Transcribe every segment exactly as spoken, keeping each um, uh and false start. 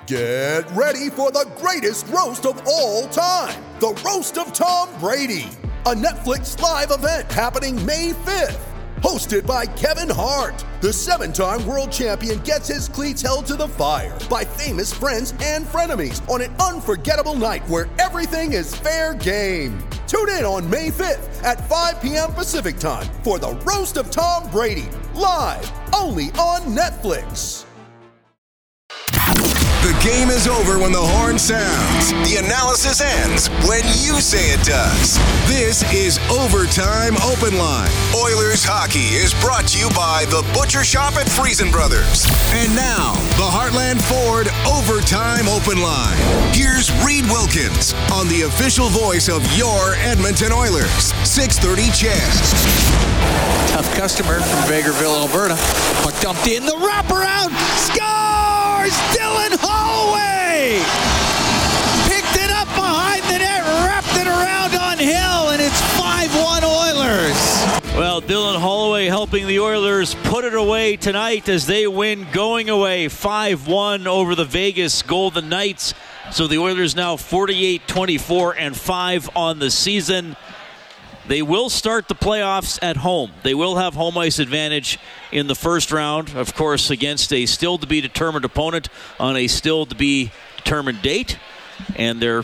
Get ready for the greatest roast of all time, the Roast of Tom Brady, a Netflix live event happening May fifth. Hosted by Kevin Hart, the seven-time world champion gets his cleats held to the fire by famous friends and frenemies on an unforgettable night where everything is fair game. Tune in on May fifth at five p.m. Pacific time for the Roast of Tom Brady, live only on Netflix. The game is over when the horn sounds. The analysis ends when you say it does. This is Overtime Open Line. Oilers hockey is brought to you by the Butcher Shop at Friesen Brothers. And now, the Heartland Ford Overtime Open Line. Here's Reed Wilkins on the official voice of your Edmonton Oilers. six thirty C H E D. Tough customer from Vegreville, Alberta. Puck dumped in, the wraparound, scores! Dylan Holloway! Picked it up behind the net, wrapped it around on Hill, and it's five one Oilers. Well, Dylan Holloway helping the Oilers put it away tonight as they win going away five one over the Vegas Golden Knights. So the Oilers now forty-eight twenty-four and five on the season. They will start the playoffs at home. They will have home ice advantage in the first round, of course, against a still-to-be-determined opponent on a still-to-be-determined date. And their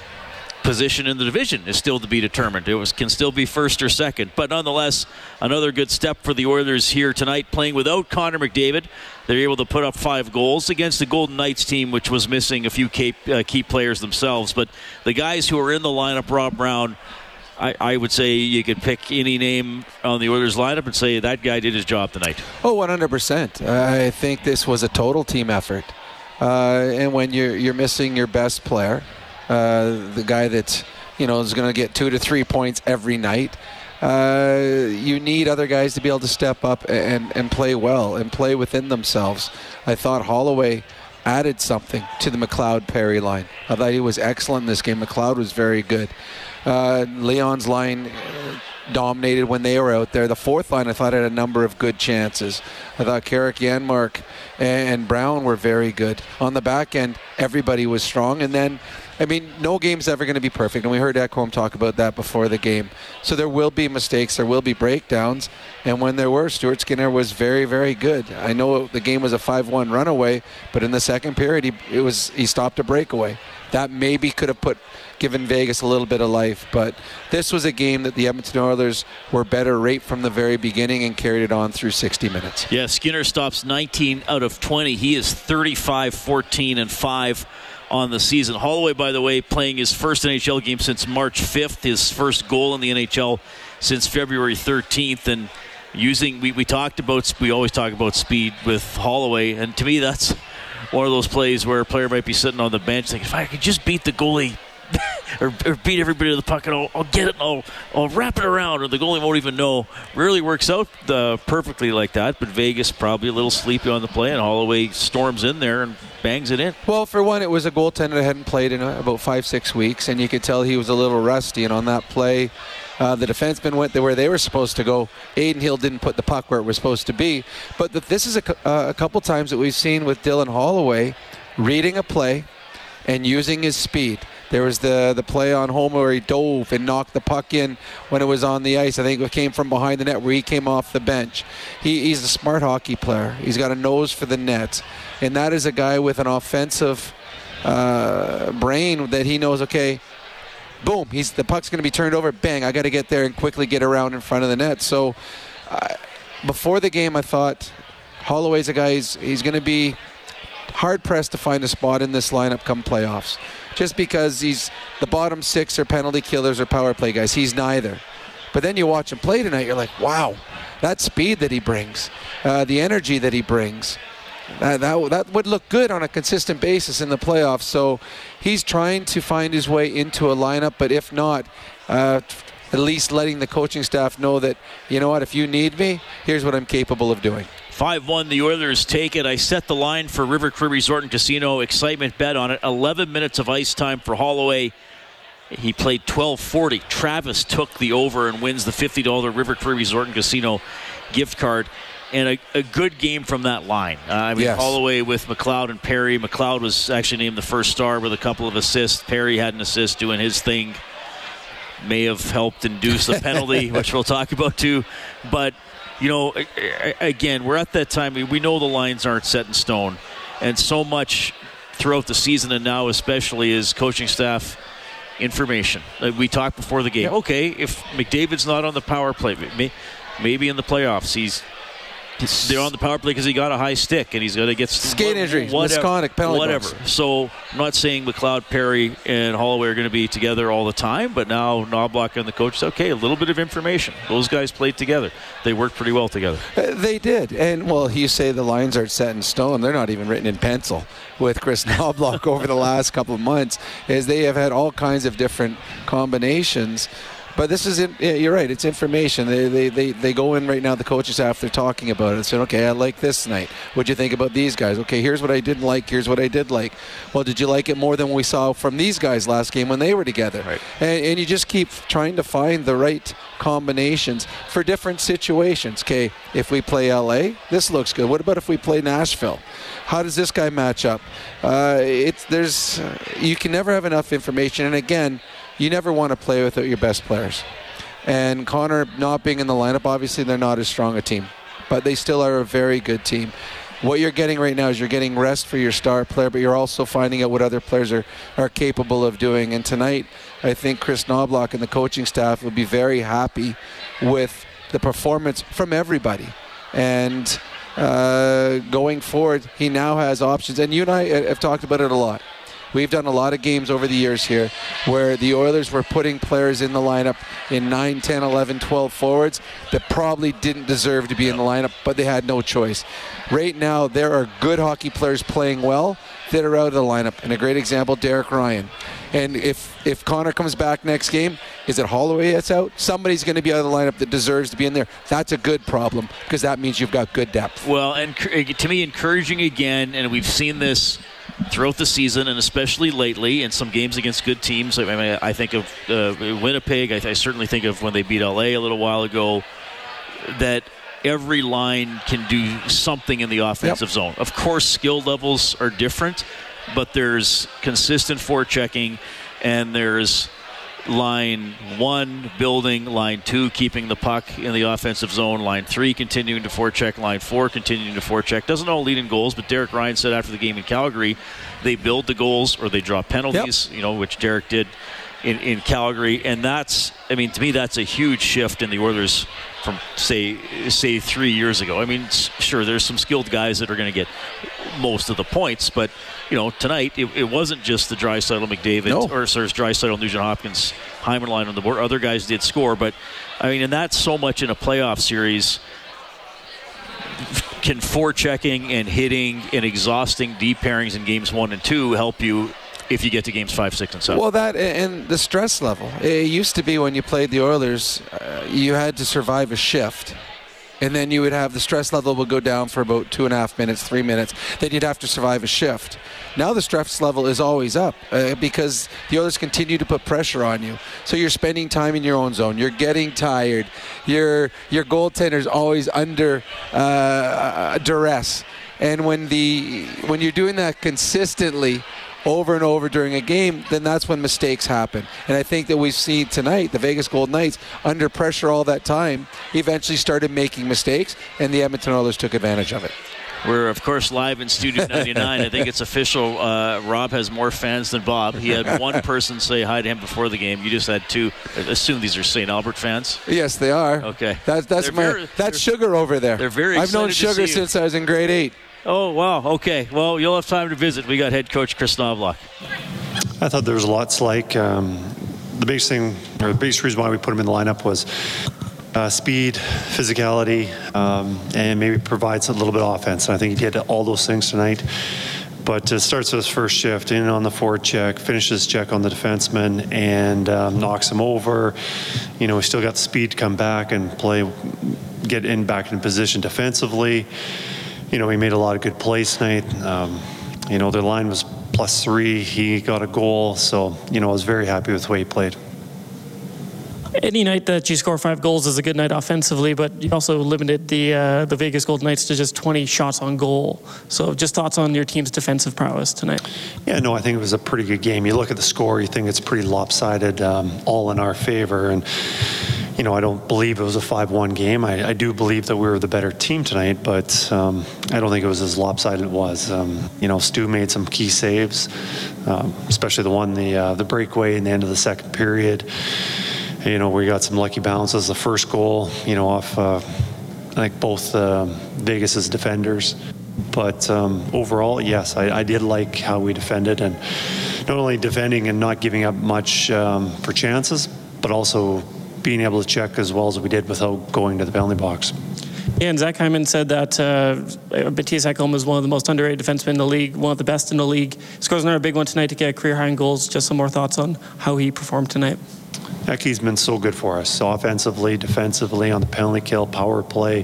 position in the division is still to be determined. It was, can still be first or second. But nonetheless, another good step for the Oilers here tonight, playing without Connor McDavid. They're able to put up five goals against the Golden Knights team, which was missing a few key, uh, key players themselves. But the guys who are in the lineup, Rob Brown, I, I would say you could pick any name on the Oilers lineup and say that guy did his job tonight. Oh, one hundred percent. I think this was a total team effort. Uh, and when you're you're missing your best player, uh, the guy that you know is going to get two to three points every night, uh, you need other guys to be able to step up and, and play well and play within themselves. I thought Holloway added something to the McLeod-Perry line. I thought he was excellent in this game. McLeod was very good. Uh, Leon's line uh, dominated when they were out there. The fourth line, I thought, had a number of good chances. I thought Carrick, Janmark, and Brown were very good. On the back end, everybody was strong. And then, I mean, no game's ever going to be perfect. And we heard Ekholm talk about that before the game. So there will be mistakes. There will be breakdowns. And when there were, Stuart Skinner was very, very good. I know the game was a five one runaway, but in the second period, he, it was, he stopped a breakaway. That maybe could have put given Vegas a little bit of life, but this was a game that the Edmonton Oilers were better right from the very beginning and carried it on through sixty minutes. Yeah, Skinner stops nineteen out of twenty. He is thirty-five fourteen and five on the season. Holloway, by the way, playing his first N H L game since March fifth, his first goal in the N H L since February thirteenth, and using, we, we talked about, we always talk about speed with Holloway, and to me that's one of those plays where a player might be sitting on the bench thinking, if I could just beat the goalie or, or beat everybody to the puck and I'll, I'll get it and I'll, I'll wrap it around, or the goalie won't even know. Rarely works out uh, perfectly like that, but Vegas probably a little sleepy on the play, and Holloway storms in there and bangs it in. Well, for one, it was a goaltender that hadn't played in about five, six weeks, and you could tell he was a little rusty, and on that play, Uh, the defenseman went where they were supposed to go. Aiden Hill didn't put the puck where it was supposed to be. But the, this is a, uh, a couple times that we've seen with Dylan Holloway reading a play and using his speed. There was the, the play on home where he dove and knocked the puck in when it was on the ice. I think it came from behind the net where he came off the bench. He, he's a smart hockey player. He's got a nose for the net. And that is a guy with an offensive uh, brain that he knows, okay, boom, he's the puck's going to be turned over. Bang, I got to get there and quickly get around in front of the net. So uh, before the game, I thought Holloway's a guy, he's, he's going to be hard-pressed to find a spot in this lineup come playoffs. Just because he's the bottom six are penalty killers or power play guys. He's neither. But then you watch him play tonight, you're like, wow, that speed that he brings, uh, the energy that he brings. Uh, that that would look good on a consistent basis in the playoffs. So he's trying to find his way into a lineup, but if not, uh, at least letting the coaching staff know that, you know what, if you need me, here's what I'm capable of doing. five one, the Oilers take it. I set the line for River Cree Resort and Casino. Excitement bet on it. eleven minutes of ice time for Holloway. He played twelve forty. Travis took the over and wins the fifty dollars River Cree Resort and Casino gift card. and a, a good game from that line. Uh, I mean, yes. Holloway with McLeod and Perry. McLeod was actually named the first star with a couple of assists. Perry had an assist doing his thing. May have helped induce a penalty, which we'll talk about too. But, you know, again, we're at that time. We know the lines aren't set in stone. And so much throughout the season and now especially is coaching staff information. We talked before the game. Yep. Okay, if McDavid's not on the power play, maybe in the playoffs he's they're on the power play because he got a high stick and he's going to get skate injury, whatever, misconduct, penalty whatever. box. So I'm not saying McLeod, Perry, and Holloway are going to be together all the time, but now Knoblauch and the coach said, okay, a little bit of information. Those guys played together. They worked pretty well together. Uh, they did. And, well, you say the lines aren't set in stone. They're not even written in pencil with Chris Knoblauch over the last couple of months, as they have had all kinds of different combinations. But this is, in, yeah, you're right, it's information. They, they they they go in right now, the coaches staff, they're talking about it. Saying, okay, I like this tonight. What'd you think about these guys? Okay, here's what I didn't like, here's what I did like. Well, did you like it more than we saw from these guys last game when they were together? Right. And, and you just keep trying to find the right combinations for different situations. Okay, if we play L A, this looks good. What about if we play Nashville? How does this guy match up? Uh, it's there's uh, you can never have enough information. And again, you never want to play without your best players. And Connor not being in the lineup, obviously they're not as strong a team, but they still are a very good team. What you're getting right now is you're getting rest for your star player, but you're also finding out what other players are, are capable of doing. And tonight, I think Chris Knoblauch and the coaching staff will be very happy with the performance from everybody. And uh, going forward, he now has options. And you and I have talked about it a lot. We've done a lot of games over the years here where the Oilers were putting players in the lineup in nine, ten, eleven, twelve forwards that probably didn't deserve to be in the lineup, but they had no choice. Right now, there are good hockey players playing well that are out of the lineup. And a great example, Derek Ryan. And if, if Connor comes back next game, is it Holloway that's out? Somebody's going to be out of the lineup that deserves to be in there. That's a good problem because that means you've got good depth. Well, and to me, encouraging again, and we've seen this throughout the season, and especially lately in some games against good teams. I mean, I think of uh, Winnipeg. I, I certainly think of when they beat L A a little while ago, that every line can do something in the offensive yep. zone. Of course, skill levels are different, but there's consistent forechecking, and there's line one building, line two keeping the puck in the offensive zone, line three continuing to forecheck, line four continuing to forecheck. Doesn't all lead in goals, but Derek Ryan said after the game in Calgary, they build the goals or they draw penalties, yep. you know, which Derek did in, in Calgary. And that's, I mean, to me, that's a huge shift in the Oilers from, say, say three years ago. I mean, sure, there's some skilled guys that are going to get most of the points, but you know, tonight it, it wasn't just the Draisaitl, McDavid, no. or sorry, Draisaitl, Nugent Hopkins, Hyman line on the board. Other guys did score, but I mean, and that's so much in a playoff series. Can forechecking and hitting and exhausting deep pairings in games one and two help you if you get to games five, six, and seven? Well, that and the stress level. It used to be when you played the Oilers, uh, you had to survive a shift. And then you would have the stress level would go down for about two and a half minutes, three minutes. Then you'd have to survive a shift. Now the stress level is always up uh, because the Oilers continue to put pressure on you. So you're spending time in your own zone. You're getting tired. Your your goaltender's always under uh, duress. And when the when you're doing that consistently over and over during a game, then that's when mistakes happen. And I think that we've seen tonight, the Vegas Golden Knights, under pressure all that time, eventually started making mistakes, and the Edmonton Oilers took advantage of it. We're, of course, live in Studio ninety-nine. I think it's official. Uh, Rob has more fans than Bob. He had one person say hi to him before the game. You just had two. I assume these are Saint Albert fans? Yes, they are. Okay. That's, that's, my, very, that's Sugar over there. They're very I've known Sugar since I was in grade eight. Oh, wow. Okay. Well, you'll have time to visit. We got head coach Chris Knoblauch. I thought there was lots to like. Um, the biggest thing, or the biggest reason why we put him in the lineup was uh, speed, physicality, um, and maybe provides a little bit of offense. And I think he did all those things tonight. But it starts with his first shift, in on the forward check, finishes check on the defenseman, and um, knocks him over. You know, he still got the speed to come back and play, get in back in position defensively. You know, he made a lot of good plays tonight. Um, you know, their line was plus three. He got a goal. So, you know, I was very happy with the way he played. Any night that you score five goals is a good night offensively, but you also limited the uh, the Vegas Golden Knights to just twenty shots on goal. So just thoughts on your team's defensive prowess tonight? Yeah, no, I think it was a pretty good game. You look at the score, you think it's pretty lopsided, um, all in our favor. And, you know, I don't believe it was a five one game. I, I do believe that we were the better team tonight, but um, I don't think it was as lopsided as it was. Um, you know, Stu made some key saves, um, especially the one, the, uh, the breakaway in the end of the second period. You know, we got some lucky bounces. The first goal, you know, off, uh, I think both uh, Vegas's defenders. But um, overall, yes, I, I did like how we defended, and not only defending and not giving up much um, for chances, but also being able to check as well as we did without going to the penalty box. Yeah, and Zach Hyman said that uh, Mattias Ekholm is one of the most underrated defensemen in the league, one of the best in the league. He scores another big one tonight to get career high in goals. Just some more thoughts on how he performed tonight. Eki's been so good for us, so offensively, defensively, on the penalty kill, power play.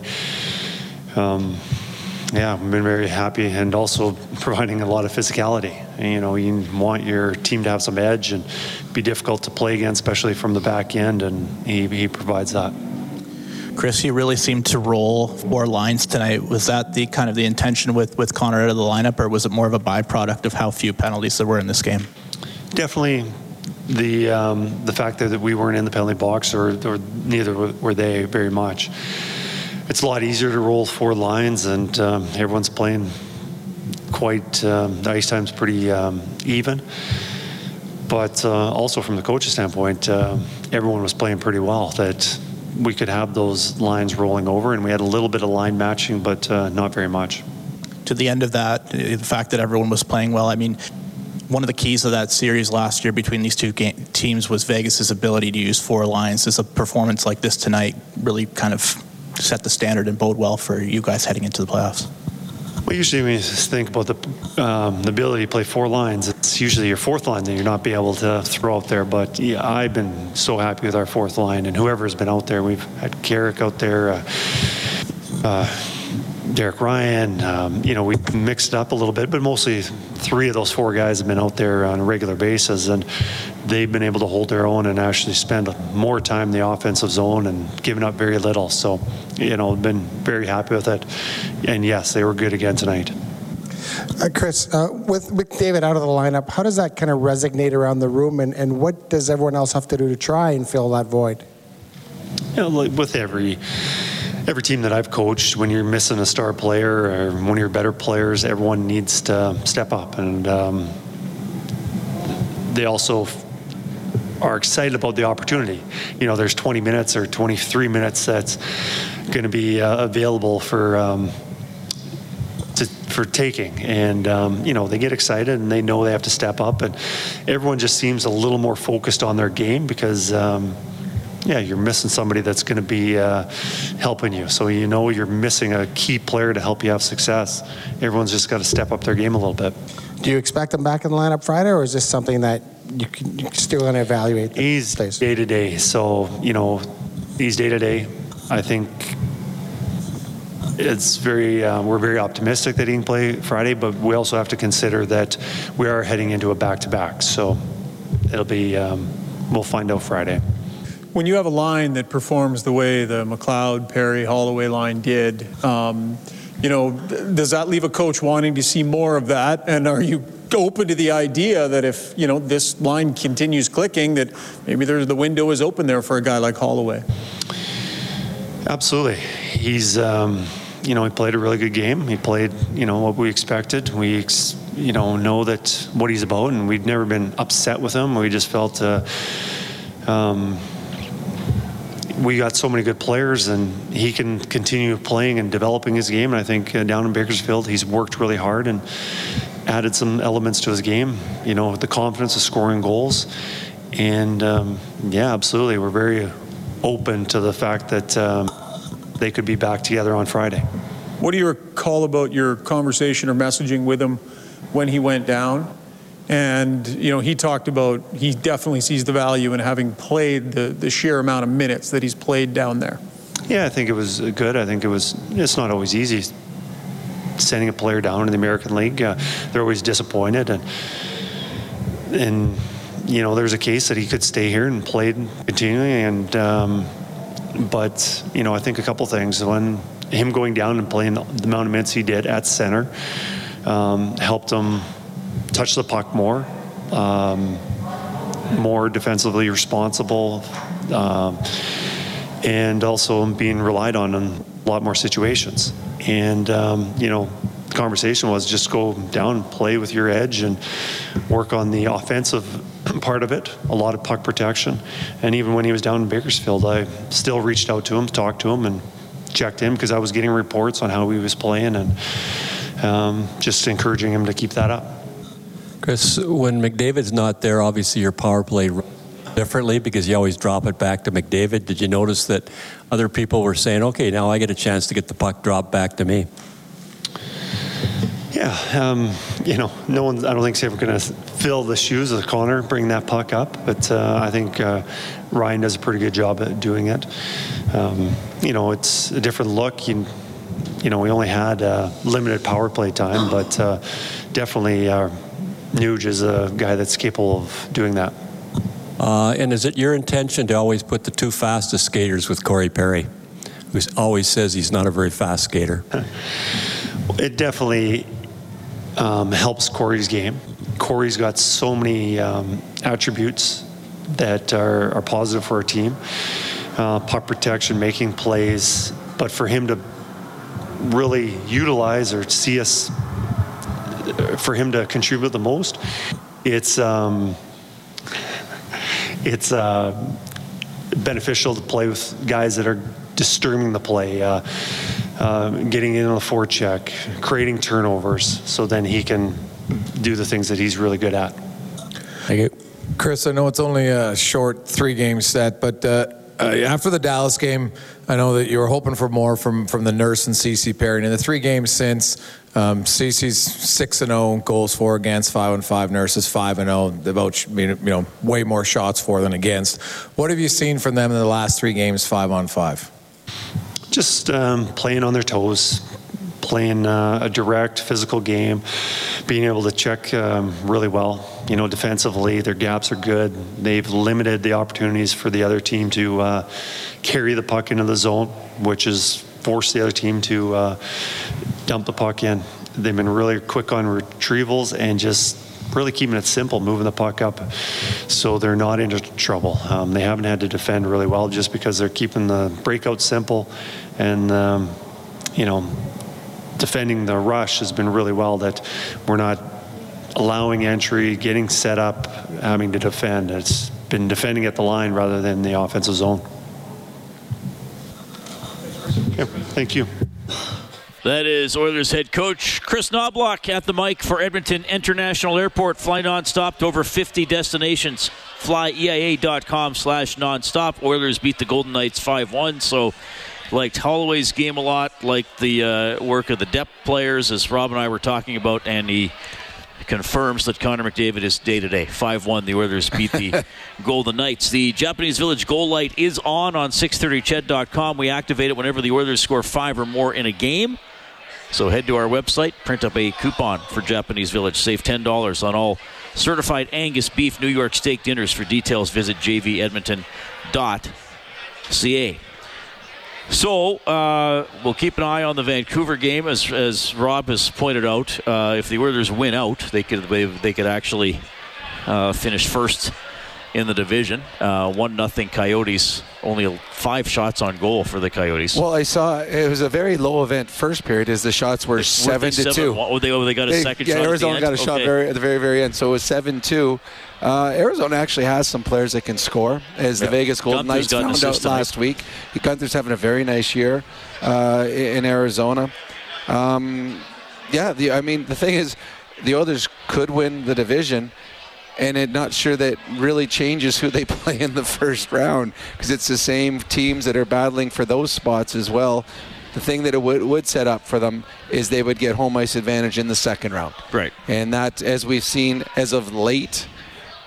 Um, yeah, we've been very happy, and also providing a lot of physicality. And, you know, you want your team to have some edge and be difficult to play against, especially from the back end, and he, he provides that. Chris, you really seemed to roll four lines tonight. Was that the kind of the intention with, with Connor out of the lineup, or was it more of a byproduct of how few penalties there were in this game? Definitely the um, the fact that we weren't in the penalty box, or, or neither were they very much. It's a lot easier to roll four lines, and um, everyone's playing quite, um, the ice time's pretty um, even. But uh, also from the coach's standpoint, uh, everyone was playing pretty well, that we could have those lines rolling over, and we had a little bit of line matching, but uh, not very much. To the end of that, the fact that everyone was playing well, I mean, one of the keys of that series last year between these two game teams was Vegas's ability to use four lines. Does a performance like this tonight really kind of set the standard and bode well for you guys heading into the playoffs? Well, usually when you think about the, um, the ability to play four lines, it's usually your fourth line that you're not be able to throw out there. But yeah, I've been so happy with our fourth line, and whoever's been out there. We've had Carrick out there, uh, uh, Derek Ryan. Um, you know, we mixed it up a little bit, but mostly three of those four guys have been out there on a regular basis, and they've been able to hold their own and actually spend more time in the offensive zone and giving up very little. So, you know, been very happy with it. And yes, they were good again tonight. Uh, Chris, uh, with McDavid out of the lineup, how does that kind of resonate around the room, and, and what does everyone else have to do to try and fill that void? You know, with every every team that I've coached, when you're missing a star player or one of your better players, everyone needs to step up. And um, they also are excited about the opportunity. You know, there's twenty minutes or twenty-three minutes that's going to be uh, available for um, to, for taking, and um, you know, they get excited and they know they have to step up, and everyone just seems a little more focused on their game because um, yeah, you're missing somebody that's going to be uh, helping you. So you know you're missing a key player to help you have success. Everyone's just got to step up their game a little bit. Do you expect him back in the lineup Friday, or is this something that you can, you're still going to evaluate? He's day to day, so you know he's day to day. I think it's very uh, we're very optimistic that he can play Friday, but we also have to consider that we are heading into a back-to-back. So it'll be um, we'll find out Friday. When you have a line that performs the way the McLeod, Perry, Holloway line did, um, you know, does that leave a coach wanting to see more of that? And are you open to the idea that if, you know, this line continues clicking, that maybe there's, the window is open there for a guy like Holloway? Absolutely. He's, um, you know, he played a really good game. He played, you know, what we expected. We, ex- you know, know that what he's about, and we've never been upset with him. We just felt, uh, um, we got so many good players, and he can continue playing and developing his game. And I think uh, down in Bakersfield, he's worked really hard and added some elements to his game, you know, the confidence of scoring goals. And um, yeah, absolutely. We're very open to the fact that um, they could be back together on Friday. What do you recall about your conversation or messaging with him when he went down? And, you know, he talked about he definitely sees the value in having played the, the sheer amount of minutes that he's played down there. Yeah, I think it was good. I think it was, it's not always easy sending a player down in the American League. Uh, they're always disappointed. And, and you know, there's a case that he could stay here and play continuing. And um, but you know, I think a couple things. One, him going down and playing the, the amount of minutes he did at center um, helped him touch the puck more, um, more defensively responsible, um, and also being relied on in a lot more situations. And um, you know, the conversation was just go down and play with your edge and work on the offensive part of it, a lot of puck protection. And even when he was down in Bakersfield, I still reached out to him, talked to him, and checked in because I was getting reports on how he was playing, and um, just encouraging him to keep that up. Chris, when McDavid's not there, obviously your power play differently because you always drop it back to McDavid. Did you notice that other people were saying, okay, now I get a chance to get the puck dropped back to me? Yeah, um, you know, no one, I don't think is ever going to fill the shoes of Connor, bring that puck up, but uh, I think uh, Ryan does a pretty good job at doing it. Um, you know, it's a different look. You, you know, we only had uh, limited power play time, but uh, definitely uh, Nuge is a guy that's capable of doing that. Uh, and is it your intention to always put the two fastest skaters with Corey Perry, who always says he's not a very fast skater? It definitely um, helps Corey's game. Corey's got so many um, attributes that are, are positive for our team. Uh, puck protection, making plays, but for him to really utilize or see us, for him to contribute the most, it's um, it's uh, beneficial to play with guys that are disturbing the play, uh, uh, getting in on the forecheck, creating turnovers, so then he can do the things that he's really good at. Thank you. Chris, I know it's only a short three-game set, but uh, uh, after the Dallas game, I know that you were hoping for more from, from the Nurse and Ceci pairing. In the three games since, um, Ceci's six and oh, goals for against, five and five. Nurse is five and oh, about, you know, way more shots for than against. What have you seen from them in the last three games, five on five? Just um, playing on their toes, playing uh, a direct physical game, being able to check um, really well. You know, defensively, their gaps are good. They've limited the opportunities for the other team to uh, carry the puck into the zone, which has forced the other team to uh, dump the puck in. They've been really quick on retrievals and just really keeping it simple, moving the puck up so they're not into trouble. Um, they haven't had to defend really well just because they're keeping the breakout simple, and um, you know, defending the rush has been really well, that we're not allowing entry, getting set up, having to defend. It's been defending at the line rather than the offensive zone. Okay, thank you. That is Oilers head coach Chris Knobloch at the mic for Edmonton International Airport. Fly nonstop to over fifty destinations. fly E I A dot com slash nonstop. Oilers beat the Golden Knights five one, so liked Holloway's game a lot, liked the uh, work of the depth players, as Rob and I were talking about, and he confirms that Connor McDavid is day-to-day. five one, the Oilers beat the Golden Knights. The Japanese Village goal light is on on six thirty C H E D dot com. We activate it whenever the Oilers score five or more in a game. So head to our website, print up a coupon for Japanese Village. Save ten dollars on all certified Angus beef New York steak dinners. For details, visit j v edmonton dot c a. So uh, we'll keep an eye on the Vancouver game, as as Rob has pointed out. Uh, if the Oilers win out, they could they, they could actually uh, finish first in the division. Uh, one nothing Coyotes. Only five shots on goal for the Coyotes. Well, I saw it was a very low event first period, as the shots were seven to two. Oh, they, oh, they got a they, second yeah, shot. Arizona got a shot okay. very, at the very, very end, so it was seven two. Uh, Arizona actually has some players that can score, as the yeah. Vegas Golden Gunther's Knights found out last tonight. week. Gunther's having a very nice year uh, in Arizona. Um, yeah, the, I mean, the thing is, the Oilers could win the division, and I'm not sure that really changes who they play in the first round, because it's the same teams that are battling for those spots as well. The thing that it would, would set up for them is they would get home ice advantage in the second round. Right. And that, as we've seen as of late,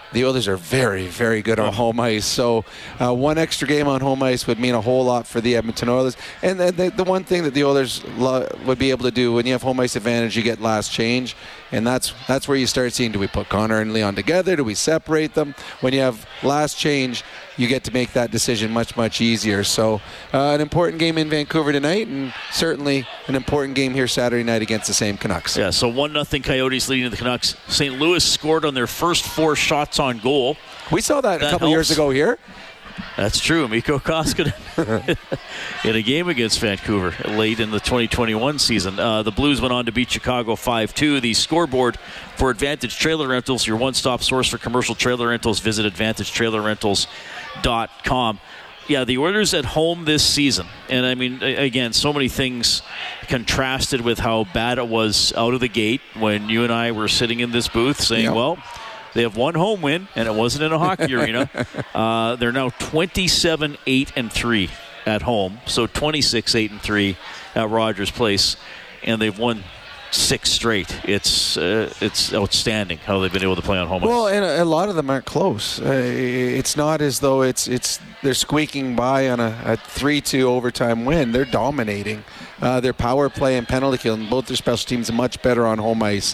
the Oilers are very, very good on home ice. So uh, one extra game on home ice would mean a whole lot for the Edmonton Oilers. And the, the, the one thing that the Oilers lo- would be able to do when you have home ice advantage, you get last change. And that's that's where you start seeing, do we put Connor and Leon together? Do we separate them? When you have last change, you get to make that decision much, much easier. So uh, an important game in Vancouver tonight, and certainly an important game here Saturday night against the same Canucks. Yeah, so one nothing Coyotes leading the Canucks. Saint Louis scored on their first four shots on goal. We saw that, that a couple helps. years ago here. That's true. Mikko Koskinen in a game against Vancouver late in the twenty twenty-one season. Uh, the Blues went on to beat Chicago five two. The scoreboard for Advantage Trailer Rentals, your one-stop source for commercial trailer rentals. Visit advantage trailer rentals dot com. Yeah, the Oilers at home this season. And, I mean, again, so many things contrasted with how bad it was out of the gate when you and I were sitting in this booth saying, yep. well, they have one home win, and it wasn't in a hockey arena. Uh, they're now twenty-seven eight and three at home, so twenty-six eight and three at Rogers Place, and they've won six straight. It's uh, it's outstanding how they've been able to play on home ice. Well, and a, a lot of them aren't close. Uh, it's not as though it's it's they're squeaking by on a, a three two overtime win. They're dominating. Uh, their power play and penalty kill, and both their special teams are much better on home ice.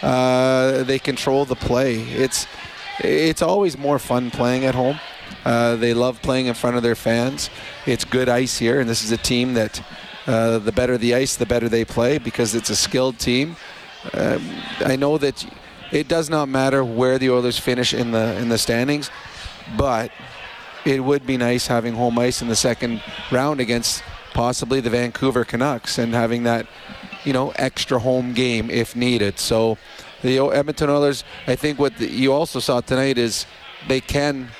Uh, they control the play. It's it's always more fun playing at home. Uh, they love playing in front of their fans. It's good ice here, and this is a team that uh, the better the ice, the better they play because it's a skilled team. Um, I know that it does not matter where the Oilers finish in the in the standings, but it would be nice having home ice in the second round against possibly the Vancouver Canucks and having that, you know, extra home game if needed. So the Edmonton Oilers, I think what the, you also saw tonight is they can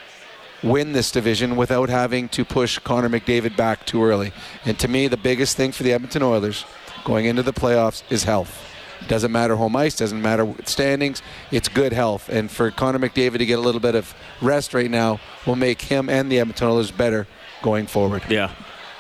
win this division without having to push Connor McDavid back too early. And to me, the biggest thing for the Edmonton Oilers going into the playoffs is health. Doesn't matter home ice, doesn't matter standings, it's good health. And for Connor McDavid to get a little bit of rest right now will make him and the Edmonton Oilers better going forward. Yeah.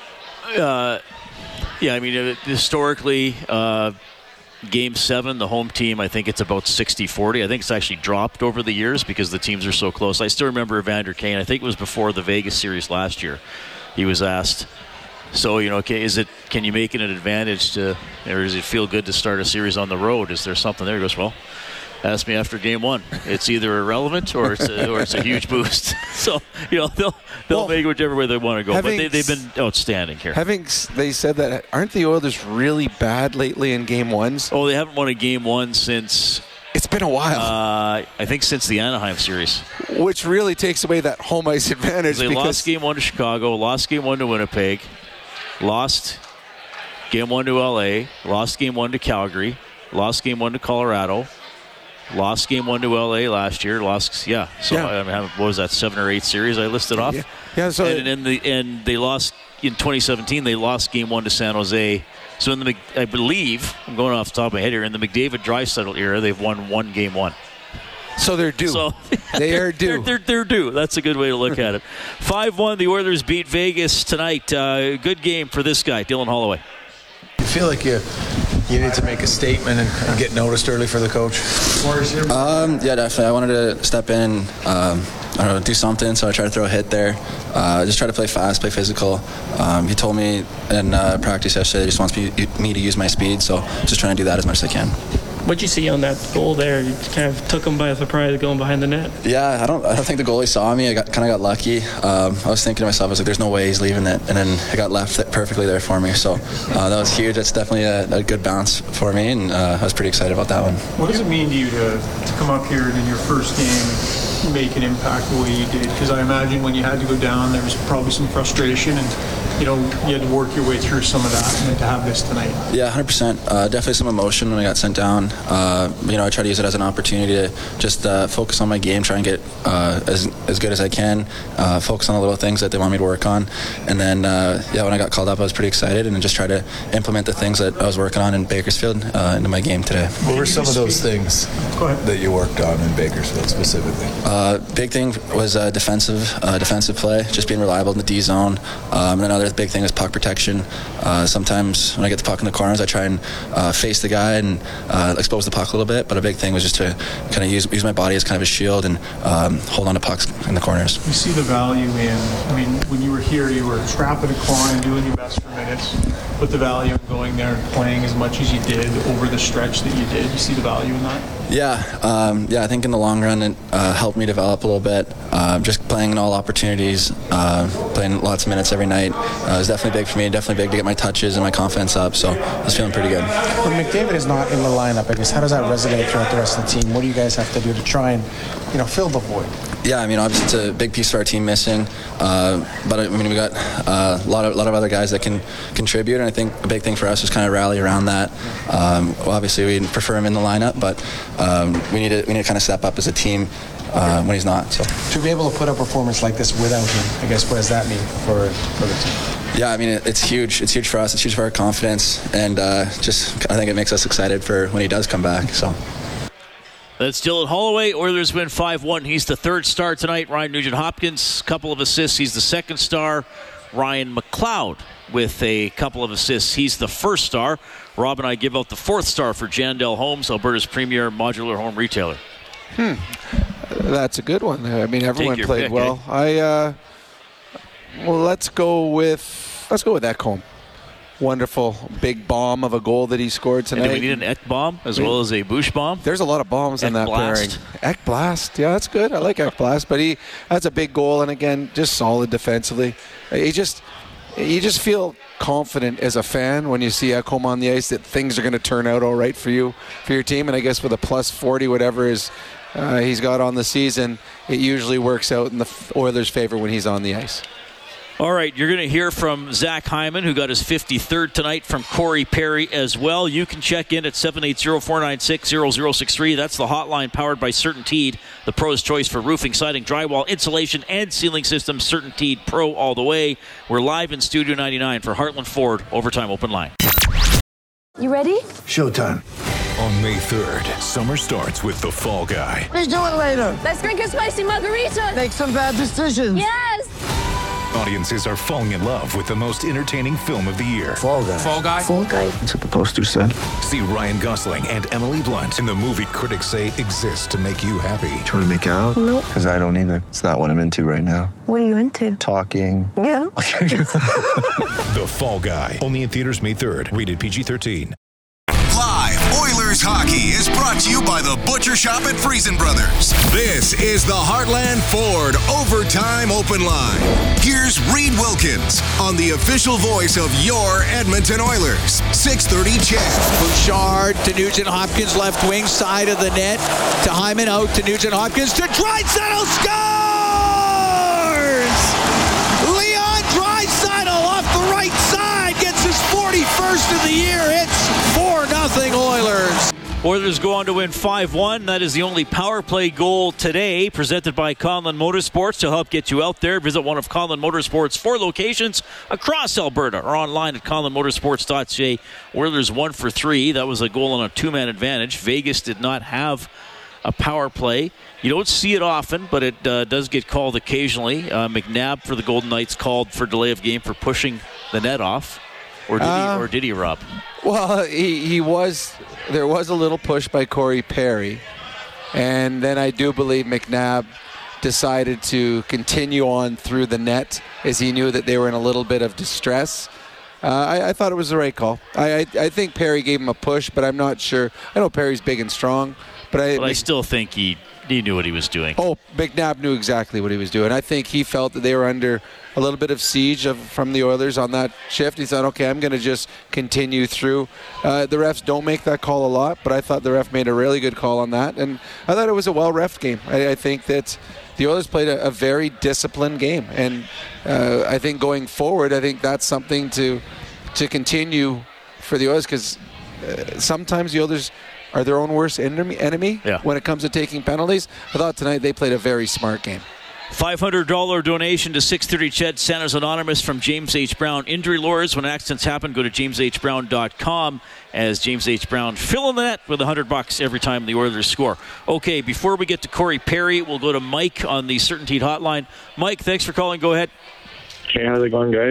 Uh, yeah, I mean, historically, uh, Game seven, the home team, I think it's about sixty forty. I think it's actually dropped over the years because the teams are so close. I still remember Evander Kane. I think it was before the Vegas series last year. He was asked, so, you know, okay, is it, can you make it an advantage to, or does it feel good to start a series on the road? Is there something there? He goes, well, ask me after game one. It's either irrelevant or it's a, or it's a huge boost. So, you know, they'll they'll well, make whichever way they want to go. But they, they've been outstanding here. Having they said that, aren't the Oilers really bad lately in game ones? Oh, they haven't won a game one since... It's been a while. Uh, I think since the Anaheim series. Which really takes away that home ice advantage. They because lost game one to Chicago, lost game one to Winnipeg, lost game one to L A, lost game one to Calgary, lost game one to Colorado, lost game one to L A last year. Lost, yeah. So yeah. I mean, what was that, seven or eight series I listed off? Yeah. yeah so and, and the and they lost in twenty seventeen. They lost game one to San Jose. So in the I believe I'm going off the top of my head here. In the McDavid Draisaitl era, they've won one game one. So they're due. So, they are due. They're, they're, they're due. That's a good way to look at it. five one, the Oilers beat Vegas tonight. Uh, good game for this guy, Dylan Holloway. You feel like you you need to make a statement and, and get noticed early for the coach? Um, yeah, definitely. I wanted to step in and um, I don't know, do something, so I tried to throw a hit there. Uh, just try to play fast, play physical. Um, he told me in uh, practice yesterday he just wants me, me to use my speed, so just trying to do that as much as I can. What'd you see on that goal there? You kind of took him by surprise going behind the net. Yeah, I don't I don't think the goalie saw me. I got kind of got lucky. Um, I was thinking to myself, I was like, there's no way he's leaving it. And then it got left perfectly there for me. So uh, that was huge. That's definitely a, a good bounce for me, and uh, I was pretty excited about that one. What does it mean to you to, to come up here and in your first game make an impact the way you did? Because I imagine when you had to go down, there was probably some frustration and, you know, you had to work your way through some of that, and then to have this tonight. Yeah, one hundred percent. Uh, definitely some emotion when I got sent down. Uh, you know, I try to use it as an opportunity to just uh, focus on my game, try and get uh, as as good as I can, uh, focus on the little things that they want me to work on. And then, uh, yeah, when I got called up, I was pretty excited and just try to implement the things that I was working on in Bakersfield uh, into my game today. What were some of those things that you worked on in Bakersfield specifically? Uh, big thing was uh, defensive uh, defensive play, just being reliable in the D zone. Um, and another the big thing is puck protection. Uh, sometimes when I get the puck in the corners, I try and uh, face the guy and uh, expose the puck a little bit. But a big thing was just to kind of use use my body as kind of a shield and um, hold on to pucks in the corners. You see the value in, I mean, when you were here, you were scrapping a corner and doing your best for minutes. Put the value in going there and playing as much as you did over the stretch that you did. You see the value in that? Yeah, um, yeah. I think in the long run, it uh, helped me develop a little bit. Uh, just playing in all opportunities, uh, playing lots of minutes every night uh, was definitely big for me. Definitely big to get my touches and my confidence up. So I was feeling pretty good. When McDavid is not in the lineup, I guess, how does that resonate throughout the rest of the team? What do you guys have to do to try and, you know, fill the void? Yeah, I mean, obviously it's a big piece for our team missing, uh, but I mean we got uh, a lot of a lot of other guys that can contribute, and I think a big thing for us is kind of rally around that. Um, well, obviously, we prefer him in the lineup, but um, we need to we need to kind of step up as a team uh, when he's not. So to be able to put up a performance like this without him, I guess, what does that mean for for the team? Yeah, I mean it, it's huge. It's huge for us. It's huge for our confidence, and uh, just I think it makes us excited for when he does come back. So. That's Dylan Holloway. Oilers win five one. He's the third star tonight. Ryan Nugent-Hopkins, couple of assists. He's the second star. Ryan McLeod with a couple of assists. He's the first star. Rob and I give out the fourth star for Jandel Homes, Alberta's premier modular home retailer. Hmm. That's a good one. I mean, everyone played pick, well. Eh? I uh, well, let's go with let's go with Ekholm. Wonderful big bomb of a goal that he scored tonight. And do we need an Ek bomb as well as a Bush bomb? There's a lot of bombs in that Blast. pairing. Ek Blast, yeah, that's good. I like Ek Blast, but he that's a big goal, and again, just solid defensively. He just you just feel confident as a fan when you see Ekholm on the ice that things are going to turn out all right for you, for your team. And I guess with a plus forty, whatever is uh, he's got on the season, it usually works out in the Oilers' favor when he's on the ice. All right, you're going to hear from Zach Hyman, who got his fifty-third tonight, from Corey Perry as well. You can check in at seven eight zero, four nine six, zero zero six three. That's the hotline powered by CertainTeed, the pro's choice for roofing, siding, drywall, insulation, and ceiling systems. CertainTeed Pro all the way. We're live in Studio ninety-nine for Heartland Ford Overtime Open Line. You ready? Showtime. On May third, summer starts with The Fall Guy. Let's do it later. Let's drink a spicy margarita. Make some bad decisions. Yes. Audiences are falling in love with the most entertaining film of the year. Fall Guy. Fall Guy? Fall Guy. That's what the poster said. See Ryan Gosling and Emily Blunt in the movie critics say exists to make you happy. Trying to make it out? Nope. Because I don't either. It's not what I'm into right now. What are you into? Talking. Yeah. The Fall Guy. Only in theaters May third. Rated P G thirteen. Live Oilers hockey is brought to you by the Butcher Shop at Friesen Brothers. This is the Heartland Ford Overtime Open Line. Here's Reed Wilkins on the official voice of your Edmonton Oilers. six thirty C H E D. Bouchard to Nugent-Hopkins, left wing side of the net. To Hyman, out to Nugent-Hopkins, to Draisaitl, scores! Leon Draisaitl off the right side gets his forty-first of the year. It's four nothing Oilers. Oilers go on to win five one. That is the only power play goal today, presented by Conlon Motorsports. To help get you out there, visit one of Conlon Motorsports' four locations across Alberta or online at conlon motorsports dot c a. Oilers one for three. That was a goal on a two-man advantage. Vegas did not have a power play. You don't see it often, but it uh, does get called occasionally. Uh, McNabb for the Golden Knights called for delay of game for pushing the net off. Or did uh, he, or did he, Rob? Well, he, he was, there was a little push by Corey Perry. And then I do believe McNabb decided to continue on through the net as he knew that they were in a little bit of distress. Uh, I, I thought it was the right call. I, I I think Perry gave him a push, but I'm not sure. I know Perry's big and strong, but I, but I still think he, he knew what he was doing. Oh, McNabb knew exactly what he was doing. I think he felt that they were under a little bit of siege of, from the Oilers on that shift. He thought, okay, I'm going to just continue through. Uh, the refs don't make that call a lot, but I thought the ref made a really good call on that, and I thought it was a well-refed game. I, I think that the Oilers played a, a very disciplined game, and uh, I think going forward, I think that's something to to continue for the Oilers, because uh, sometimes the Oilers are their own worst enemy, enemy yeah. when it comes to taking penalties. I thought tonight they played a very smart game. five hundred dollars donation to six thirty C H E D Santa's Anonymous from James H. Brown. Injury lawyers, when accidents happen, go to james h brown dot com as James H. Brown fill in the net with one hundred bucks every time the Oilers score. Okay, before we get to Corey Perry, we'll go to Mike on the CertainTeed hotline. Mike, thanks for calling. Go ahead. Hey, how's it going, guys?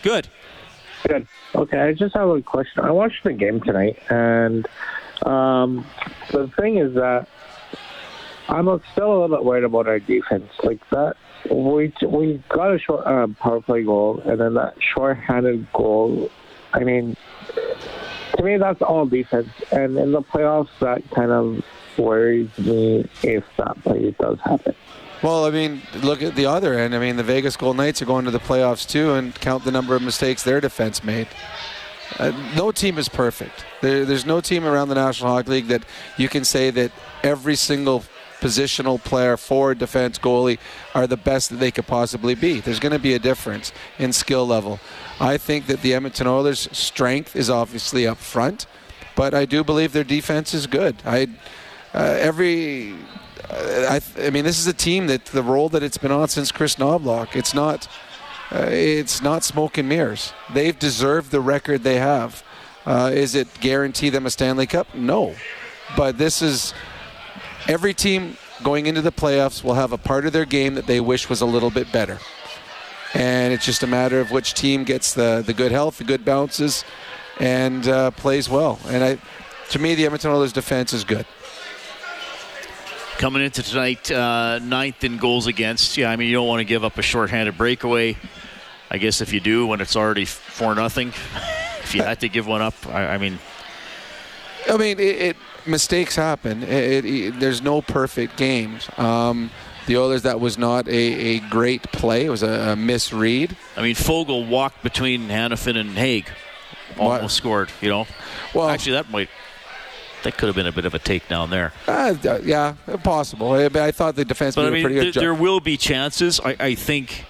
Good. Good. Okay, I just have a question. I watched the game tonight, and um, the thing is that I'm still a little bit worried about our defense. Like that, we we got a short uh, power play goal, and then that short-handed goal. I mean, to me, that's all defense. And in the playoffs, that kind of worries me if that play does happen. Well, I mean, look at the other end. I mean, the Vegas Golden Knights are going to the playoffs too, and count the number of mistakes their defense made. Uh, no team is perfect. There, there's no team around the National Hockey League that you can say that every single positional player, forward, defense, goalie, are the best that they could possibly be. There's going to be a difference in skill level. I think that the Edmonton Oilers' strength is obviously up front, but I do believe their defense is good. I uh, every. I, I mean, this is a team that the role that it's been on since Chris Knobloch, it's not, uh, it's not smoke and mirrors. They've deserved the record they have. Uh, is it guarantee them a Stanley Cup? No. But this is, every team going into the playoffs will have a part of their game that they wish was a little bit better. And it's just a matter of which team gets the, the good health, the good bounces, and uh, plays well. And I, to me, the Edmonton Oilers defense is good. Coming into tonight, uh, ninth in goals against. Yeah, I mean, you don't want to give up a shorthanded breakaway. I guess if you do, when it's already four nothing, if you had to give one up, I, I mean. I mean, it, it mistakes happen. It, it, it, there's no perfect games. Um, the Oilers, that was not a, a great play. It was a, a misread. I mean, Fogle walked between Hanifin and Haig. Almost what? Scored, you know. Well, actually, that might. That could have been a bit of a takedown there. Uh, yeah, possible. I, I thought the defense did I a mean, pretty good th- job. There will be chances. I, I think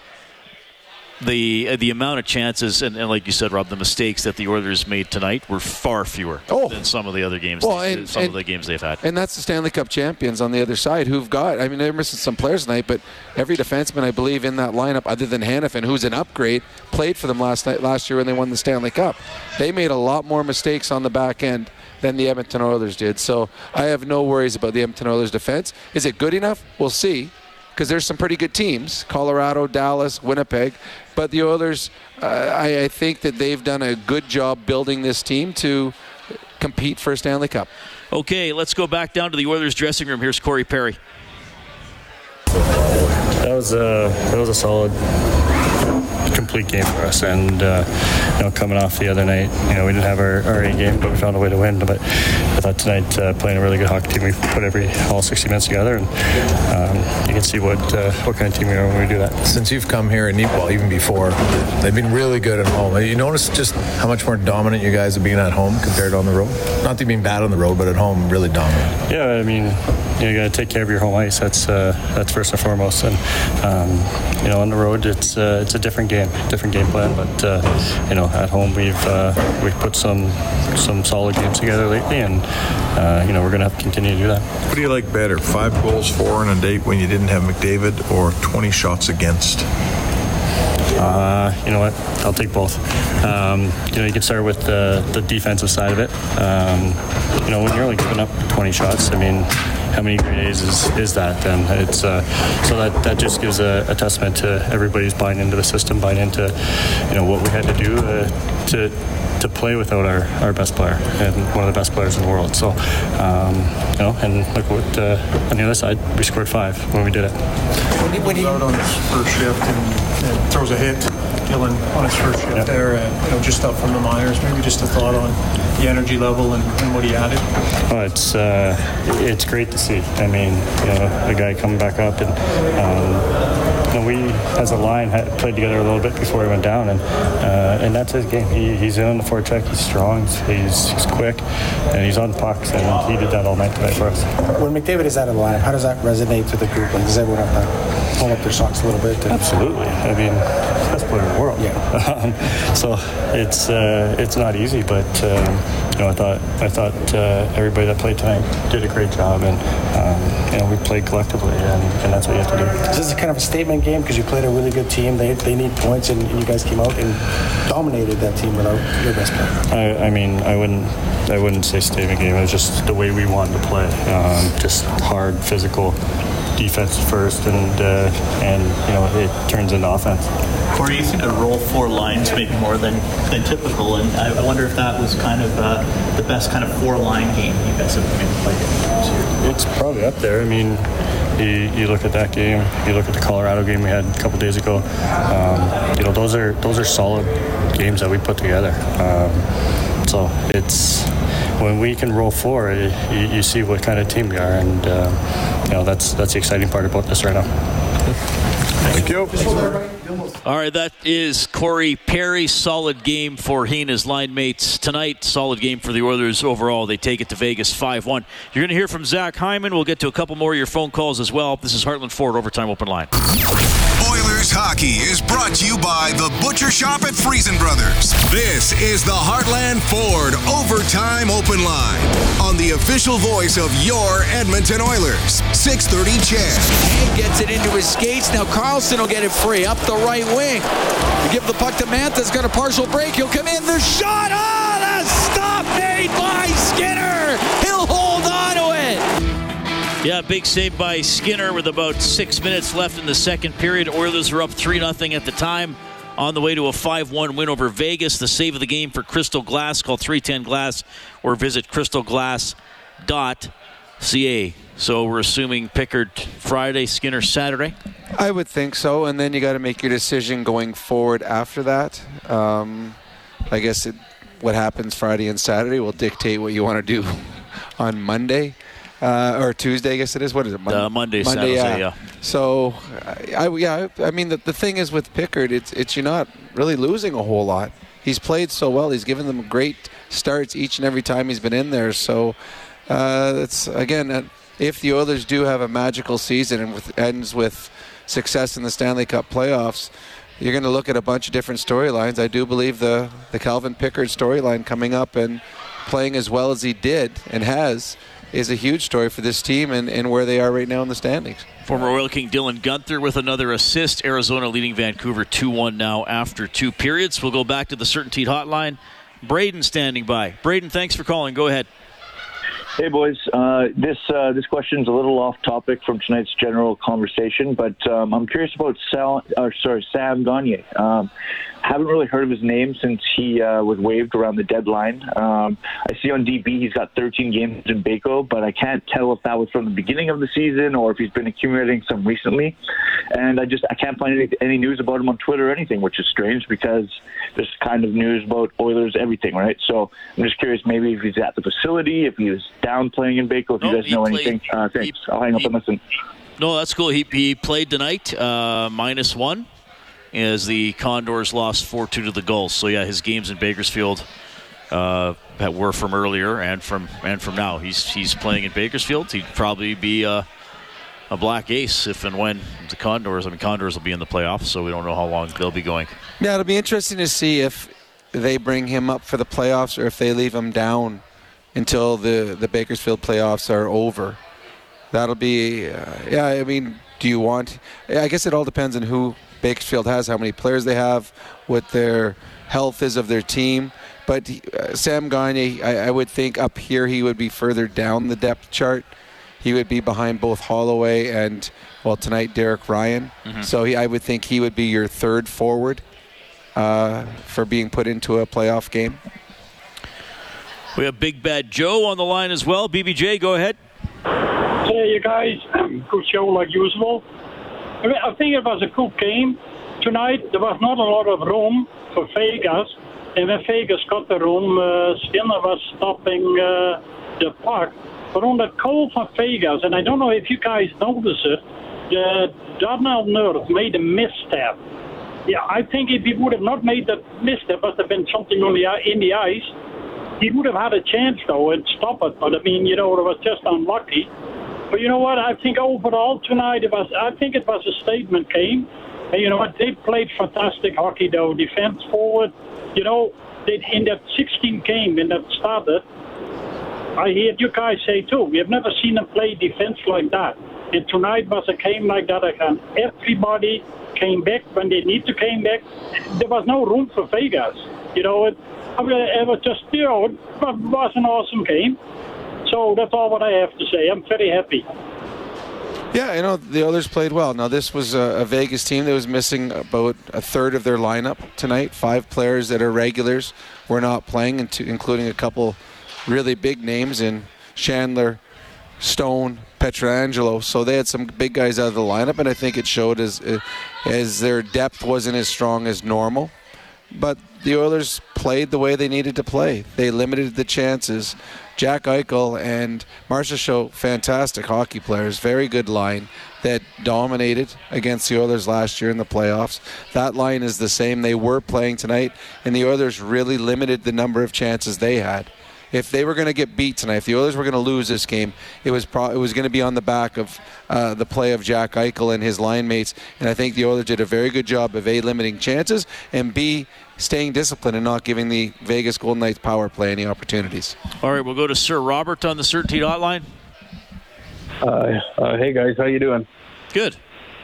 the uh, the amount of chances, and, and like you said, Rob, the mistakes that the Oilers made tonight were far fewer oh. than some of the other games. Well, they, and, some and, of the games they've had. And that's the Stanley Cup champions on the other side who've got. I mean, they're missing some players tonight, but every defenseman, I believe, in that lineup, other than Hanifin, who's an upgrade, played for them last night, last year when they won the Stanley Cup. They made a lot more mistakes on the back end than the Edmonton Oilers did. So I have no worries about the Edmonton Oilers defense. Is it good enough? We'll see, because there's some pretty good teams, Colorado, Dallas, Winnipeg. But the Oilers, uh, I, I think that they've done a good job building this team to compete for a Stanley Cup. Okay, let's go back down to the Oilers dressing room. Here's Corey Perry. That was a, that was a solid, complete game for us, and uh, you know, coming off the other night, you know, we didn't have our, our A game, but we found a way to win. But I thought tonight, uh, playing a really good hockey team, we put every all sixty minutes together, and um, you can see what uh, what kind of team we are when we do that. Since you've come here, and well, even before, they've been really good at home. You notice just how much more dominant you guys have been at home compared to on the road. Not that being bad on the road, but at home, really dominant. Yeah, I mean, you, know, you got to take care of your home ice. That's uh, that's first and foremost, and um, you know, on the road, it's uh, it's a different game. Different game plan, but uh, you know, at home we've uh, we've put some some solid games together lately, and uh, you know, we're going to have to continue to do that. What do you like better, five goals for in a date when you didn't have McDavid, or twenty shots against? Uh, you know what? I'll take both. Um, you know, you can start with the, the defensive side of it. Um, you know, when you're only giving up twenty shots, I mean, how many great A's is, is that then? It's uh, so that, that just gives a, a testament to everybody's buying into the system, buying into, you know, what we had to do uh, to to play without our, our best player and one of the best players in the world. So, um, you know, and look what uh, on the other side, we scored five when we did it. When he, when he out on his first shift and, and throws a hit, Dylan on his first shift yep. there, uh, you know, just up from the minors, maybe just a thought on the energy level and, and what he added. Oh, it's uh, it's great to see. I mean, you know, the guy coming back up, and um, you know, we as a line had played together a little bit before he went down, and uh, and that's his game. He, he's in on the forecheck. He's strong. He's, he's quick, and he's on pucks. And he did that all night tonight for us. When McDavid is out of the lineup, how does that resonate to the group? Like, does everyone have to pull up their socks a little bit? To... Absolutely. I mean, best player in the world. Yeah. Um, so it's uh, it's not easy, but um, you know, I thought I thought uh, everybody that played tonight did a great job, and um, you know, we played collectively, and, and that's what you have to do. Is this kind of a statement game because you played a really good team? They they need points, and, and you guys came out and dominated that team without your best player. I, I mean, I wouldn't I wouldn't say statement game. It was just the way we wanted to play. Um, just hard, physical. defense first, and uh, and you know it turns into offense. Corey, you seem to roll four lines maybe more than, than typical, and I, I wonder if that was kind of uh, the best kind of four-line game you guys have maybe played this year. It's probably up there. I mean, you, you look at that game, you look at the Colorado game we had a couple days ago. Um, you know, those are those are solid games that we put together. Um, so it's when we can roll four, you, you see what kind of team we are, and uh, you know that's that's the exciting part about this right now. Thank you. All right, that is Corey Perry. Solid game for he and his line mates tonight. Solid game for the Oilers overall. They take it to Vegas five one. You're going to hear from Zach Hyman. We'll get to a couple more of your phone calls as well. This is Heartland Ford Overtime Open Line. Oilers hockey is brought to you by the Butcher Shop at Friesen Brothers. This is the Heartland Ford Overtime Open Line on the official voice of your Edmonton Oilers. six thirty C H E D. He gets it into his skates. Now Carlson will get it free up the right wing. You give the puck to Mantha. He's got a partial break. He'll come in. The shot. Oh, the stop made by Skinner. He'll hold on to it. Yeah, big save by Skinner with about six minutes left in the second period. Oilers are up three nothing at the time. On the way to a five one win over Vegas. The save of the game for Crystal Glass. Call three ten glass or visit crystal glass dot c a. So we're assuming Pickard Friday, Skinner Saturday? I would think so, and then you got to make your decision going forward after that. Um, I guess it, what happens Friday and Saturday will dictate what you want to do on Monday. Uh, or Tuesday, I guess it is. What is it? Monday, uh, Monday, Monday, Saturday, yeah. yeah. So, I, I, yeah, I mean, the, the thing is with Pickard, it's it's you're not really losing a whole lot. He's played so well. He's given them great starts each and every time he's been in there. So, uh, it's again, uh, if the Oilers do have a magical season and with, ends with success in the Stanley Cup playoffs, you're going to look at a bunch of different storylines. I do believe the the Calvin Pickard storyline coming up and playing as well as he did and has is a huge story for this team and, and where they are right now in the standings. Former Oil King Dylan Guenther with another assist. Arizona leading Vancouver two one now after two periods. We'll go back to the Certainty Hotline. Braden standing by. Braden, thanks for calling. Go ahead. Hey, boys. Uh, this uh, this question's a little off topic from tonight's general conversation, but um, I'm curious about Sal, or sorry, Sam Gagner. Um, haven't really heard of his name since he uh, was waived around the deadline. Um, I see on D B he's got thirteen games in Baco, but I can't tell if that was from the beginning of the season or if he's been accumulating some recently. And I just I can't find any, any news about him on Twitter or anything, which is strange because there's kind of news about Oilers everything, right? So I'm just curious maybe if he's at the facility, if he was down playing in Baco, if no, you guys know played, anything. Uh, thanks. He, I'll hang up he, and listen. No, that's cool. He, he played tonight, uh, minus one, as the Condors lost four two to the Gulls. So, yeah, his games in Bakersfield uh, were from earlier and from and from now. He's he's playing in Bakersfield. He'd probably be uh, a black ace if and when the Condors, I mean, Condors will be in the playoffs, so we don't know how long they'll be going. Yeah, it'll be interesting to see if they bring him up for the playoffs or if they leave him down until the, the Bakersfield playoffs are over. That'll be, uh, yeah, I mean, do you want, I guess it all depends on who Bakersfield has, how many players they have, what their health is of their team. But uh, Sam Gagner, I, I would think up here he would be further down the depth chart. He would be behind both Holloway and, well, tonight, Derek Ryan. Mm-hmm. So he, I would think he would be your third forward uh, for being put into a playoff game. We have Big Bad Joe on the line as well. B B J, go ahead. Hey, you guys. Good show like usual. I, mean, I think it was a good game. Tonight, there was not a lot of room for Vegas. And when Vegas got the room, uh, Skinner was stopping uh, the puck. But on that goal from Vegas, and I don't know if you guys noticed it, the Darnell Nurse made a misstep. Yeah, I think if he would have not made that misstep, must have been something on the in the ice. He would have had a chance, though, and stop it. But, I mean, you know, it was just unlucky. But you know what? I think overall tonight, it was. I think it was a statement game. And you know what? They played fantastic hockey, though. Defense forward. You know, they, in that sixteenth game, when that started, I heard you guys say, too, we have never seen them play defense like that. And tonight was a game like that again. Everybody came back when they need to came back. There was no room for Vegas. You know, it, it was just, you know, it was an awesome game. So that's all what I have to say. I'm very happy. Yeah, you know, the Oilers played well. Now, this was a, a Vegas team that was missing about a third of their lineup tonight. Five players that are regulars were not playing, including a couple really big names in Chandler, Stone, Pietrangelo. So they had some big guys out of the lineup, and I think it showed as, as their depth wasn't as strong as normal. But the Oilers played the way they needed to play. They limited the chances. Jack Eichel and Marchessault, fantastic hockey players, very good line that dominated against the Oilers last year in the playoffs. That line is the same they were playing tonight, and the Oilers really limited the number of chances they had. If they were going to get beat tonight, if the Oilers were going to lose this game, it was pro- it was going to be on the back of uh, the play of Jack Eichel and his line mates. And I think the Oilers did a very good job of A, limiting chances, and B, staying disciplined and not giving the Vegas Golden Knights power play any opportunities. All right, we'll go to Sir Robert on the Certainty Hotline. Uh, uh, hey guys, how you doing? Good.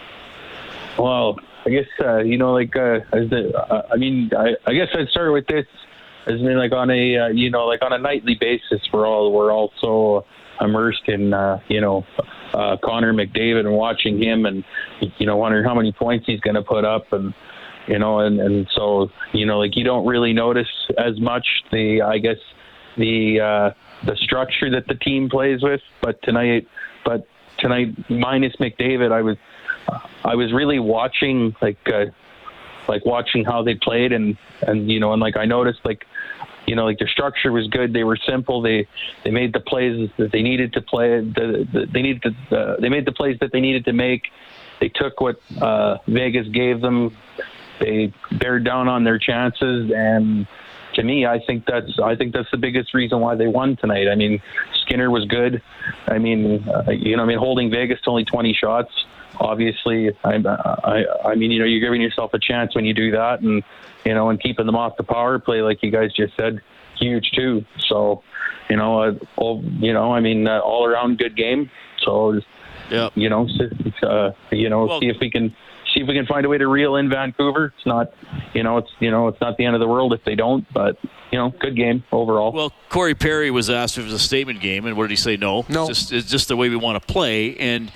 Well, I guess uh, you know, like, uh, as the, uh, I mean, I, I guess I'd start with this. I mean, like on a uh, you know, like on a nightly basis, we're all we're also immersed in uh, you know uh, Connor McDavid and watching him, and you know, wondering how many points he's going to put up, and you know, and, and so you know, like you don't really notice as much the I guess the uh, the structure that the team plays with, but tonight, but tonight minus McDavid, I was I was really watching like. Uh, like watching how they played and, and, you know, and like I noticed like, you know, like their structure was good. They were simple. They, they made the plays that they needed to play. The, the, they needed to, uh, they made the plays that they needed to make. They took what uh, Vegas gave them. They bared down on their chances. And to me, I think that's, I think that's the biggest reason why they won tonight. I mean, Skinner was good. I mean, uh, you know, I mean, holding Vegas to only twenty shots. Obviously, I, I, I mean, you know, you're giving yourself a chance when you do that, and you know, and keeping them off the power play, like you guys just said, huge too. So, you know, uh, all, you know, I mean, uh, all around good game. So, yeah, you know, uh, you know, well, see if we can see if we can find a way to reel in Vancouver. It's not, you know, it's you know, it's not the end of the world if they don't, but you know, good game overall. Well, Corey Perry was asked if it was a statement game, and what did he say? No, no, it's just, it's just the way we want to play, and.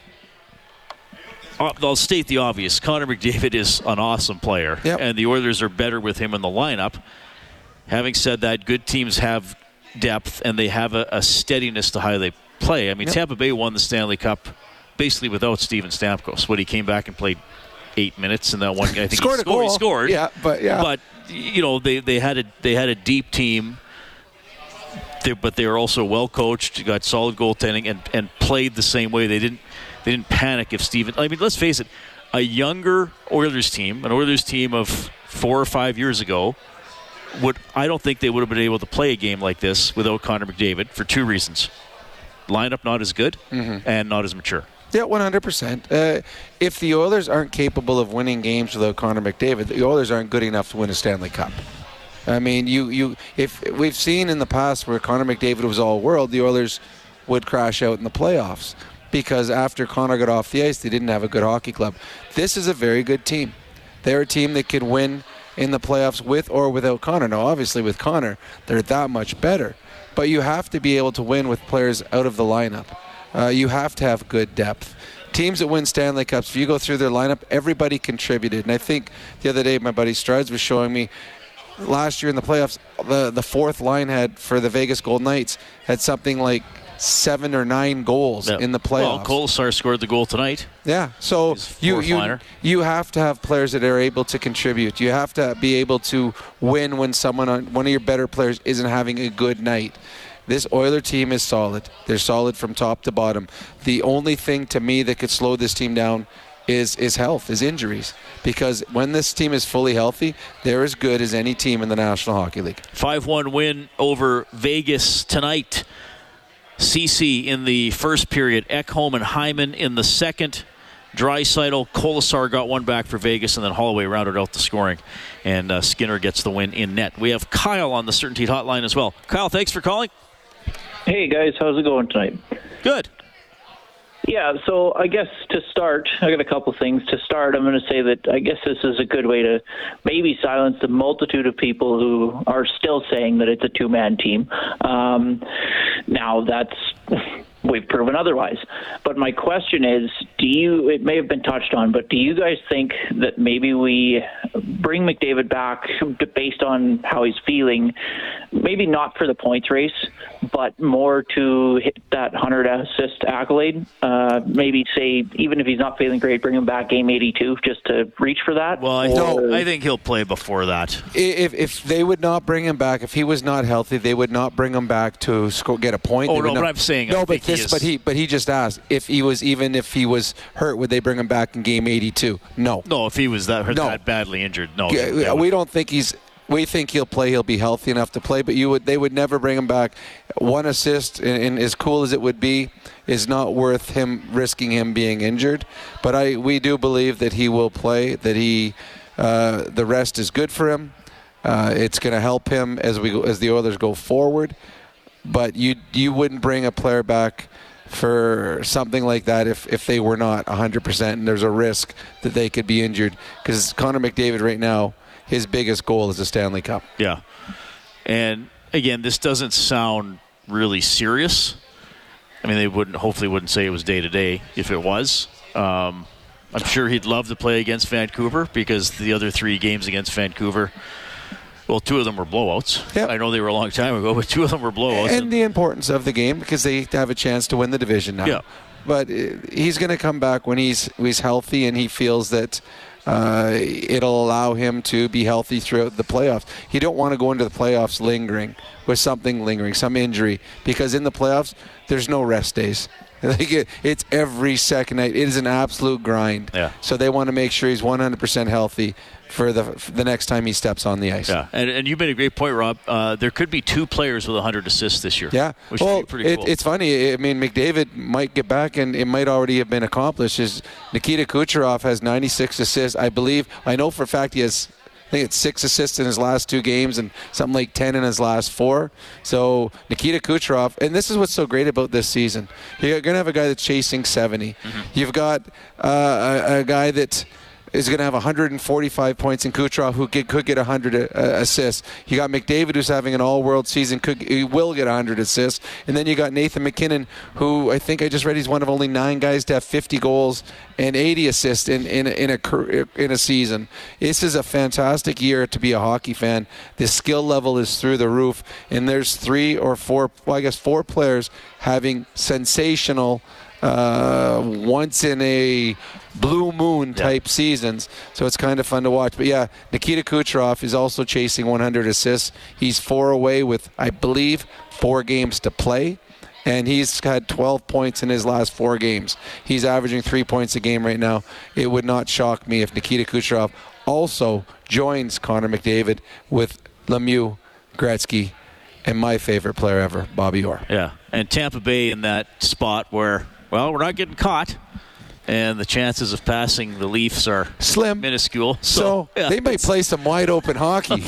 I'll state the obvious. Connor McDavid is an awesome player, yep. and the Oilers are better with him in the lineup. Having said that, good teams have depth, and they have a, a steadiness to how they play. I mean, yep. Tampa Bay won the Stanley Cup basically without Steven Stamkos. When he came back and played eight minutes, and that one guy I think scored he, scored, he scored. Yeah, but yeah, but you know they, they had a they had a deep team. They, but they were also well coached, got solid goaltending, and, and played the same way. They didn't. They didn't panic if Steven... I mean, let's face it. A younger Oilers team, an Oilers team of four or five years ago, would I don't think they would have been able to play a game like this without Connor McDavid for two reasons. Lineup not as good, mm-hmm. and not as mature. Yeah, one hundred percent. Uh, if the Oilers aren't capable of winning games without Connor McDavid, the Oilers aren't good enough to win a Stanley Cup. I mean, you, you if we've seen in the past where Connor McDavid was all-world, the Oilers would crash out in the playoffs. Because after Connor got off the ice, they didn't have a good hockey club. This is a very good team. They're a team that can win in the playoffs with or without Connor. Now, obviously, with Connor, they're that much better. But you have to be able to win with players out of the lineup. Uh, you have to have good depth. Teams that win Stanley Cups, if you go through their lineup, everybody contributed. And I think the other day, my buddy Strides was showing me last year in the playoffs, the, the fourth line had for the Vegas Golden Knights had something like seven or nine goals yep. in the playoffs. Well, Kolesar scored the goal tonight. Yeah, so you you, you have to have players that are able to contribute. You have to be able to win when someone on, one of your better players isn't having a good night. This Oiler team is solid. They're solid from top to bottom. The only thing to me that could slow this team down is is health, is injuries. Because when this team is fully healthy, they're as good as any team in the National Hockey League. five one win over Vegas tonight. Ceci in the first period, Ekholm and Hyman in the second. Draisaitl, Kolesar got one back for Vegas, and then Holloway rounded out the scoring. And uh, Skinner gets the win in net. We have Kyle on the Certainty Hotline as well. Kyle, thanks for calling. Hey, guys. How's it going tonight? Good. Yeah, so I guess to start, I got a couple things. To start, I'm going to say that I guess this is a good way to maybe silence the multitude of people who are still saying that it's a two-man team. Um, now, that's we've proven otherwise. But my question is, do you, it may have been touched on, but do you guys think that maybe we bring McDavid back based on how he's feeling, maybe not for the points race, but more to hit that one hundred assist accolade? Uh, maybe say, even if he's not feeling great, bring him back game eighty-two just to reach for that? Well, I, or... I think he'll play before that. If if they would not bring him back, if he was not healthy, they would not bring him back to score, get a point. Oh, They would no, not, but I'm saying no, I but think he this, is- but he, but he just asked if he was, even if he was hurt, would they bring him back in game eighty-two? No, No, if he was that, No. that badly injured, no. Yeah, they we don't think he's. We think he'll play. He'll be healthy enough to play. But you would, they would never bring him back. One assist, and, and as cool as it would be, is not worth him risking him being injured. But I, we do believe that he will play. That he, uh, the rest is good for him. Uh, it's going to help him as we go, as the Oilers go forward. But you you wouldn't bring a player back for something like that if, if they were not one hundred percent, and there's a risk that they could be injured. Because Connor McDavid right now, his biggest goal is the Stanley Cup. Yeah. And, again, this doesn't sound really serious. I mean, they wouldn't hopefully wouldn't say it was day-to-day if it was. Um, I'm sure he'd love to play against Vancouver because the other three games against Vancouver, well, two of them were blowouts. Yep. I know they were a long time ago, but two of them were blowouts. And the importance of the game because they have a chance to win the division now. Yeah. But uh, he's going to come back when he's he's healthy and he feels that uh, it'll allow him to be healthy throughout the playoffs. You don't want to go into the playoffs lingering with something lingering, some injury, because in the playoffs there's no rest days. Like it, it's every second night. It is an absolute grind. Yeah. So they want to make sure he's one hundred percent healthy for the for the next time he steps on the ice. Yeah, and, and you made a great point, Rob. Uh, there could be two players with one hundred assists this year. Yeah, which well, would be pretty it, cool. it's funny. I mean, McDavid might get back, and it might already have been accomplished. Is Nikita Kucherov has ninety-six assists, I believe. I know for a fact he has. I think it's six assists in his last two games and something like ten in his last four. So Nikita Kucherov, and this is what's so great about this season. You're going to have a guy that's chasing seventy. Mm-hmm. You've got uh, a, a guy that is going to have one hundred forty-five points in Kucherov, who get, could get one hundred uh, assists. You got McDavid, who's having an all-world season, could he will get one hundred assists. And then you got Nathan McKinnon, who I think I just read he's one of only nine guys to have fifty goals and eighty assists in in, in a in a season. This is a fantastic year to be a hockey fan. The skill level is through the roof, and there's three or four, well, I guess four players having sensational, uh, once in a blue moon type yeah. seasons. So it's kind of fun to watch. But yeah, Nikita Kucherov is also chasing one hundred assists. He's four away with, I believe, four games to play. And he's had twelve points in his last four games. He's averaging three points a game right now. It would not shock me if Nikita Kucherov also joins Connor McDavid with Lemieux, Gretzky, and my favorite player ever, Bobby Orr. Yeah, and Tampa Bay in that spot where, well, we're not getting caught, and the chances of passing the Leafs are slim, minuscule. So, so yeah, they might play some wide open hockey.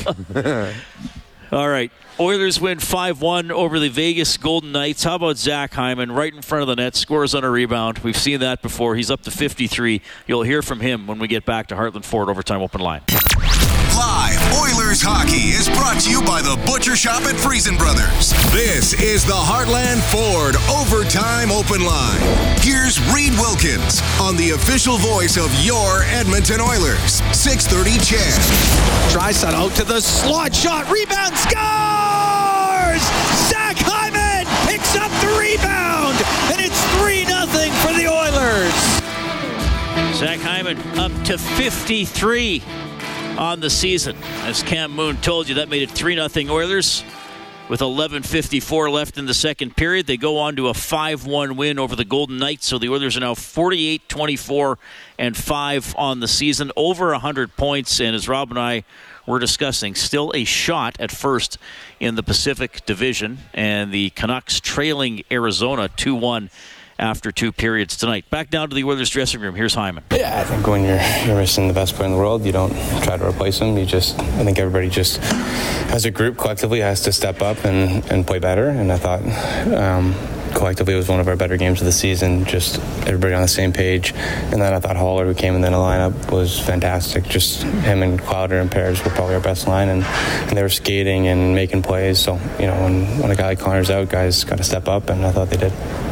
All right. Oilers win five one over the Vegas Golden Knights. How about Zach Hyman right in front of the net, scores on a rebound. We've seen that before. He's up to fifty-three. You'll hear from him when we get back to Heartland Ford Overtime Open Line. Live Oilers hockey is brought to you by the Butcher Shop at Friesen Brothers. This is the Heartland Ford Overtime Open Line. Here's Reed Wilkins on the official voice of your Edmonton Oilers. six thirty C H E D. Draisaitl out to the slot shot. Rebound, scores! Zach Hyman picks up the rebound, and it's three nothing for the Oilers. Zach Hyman up to fifty-three on the season. As Cam Moon told you, that made it three nothing Oilers. With eleven fifty-four left in the second period, they go on to a five one win over the Golden Knights. So the Oilers are now forty-eight twenty-four and five on the season, over one hundred points. And as Rob and I were discussing, still a shot at first in the Pacific Division. And the Canucks trailing Arizona two one after two periods tonight. Back down to the Oilers dressing room. Here's Hyman. Yeah, I think when you're you're missing the best player in the world, you don't try to replace him. You just, I think everybody just, as a group, collectively has to step up and, and play better. And I thought um, collectively it was one of our better games of the season. Just everybody on the same page. And then I thought Haller, who came in the lineup, was fantastic. Just him and Clouder and Pears were probably our best line, and, and they were skating and making plays. So, you know, when, when a guy like Connor's out, guys got to step up, and I thought they did.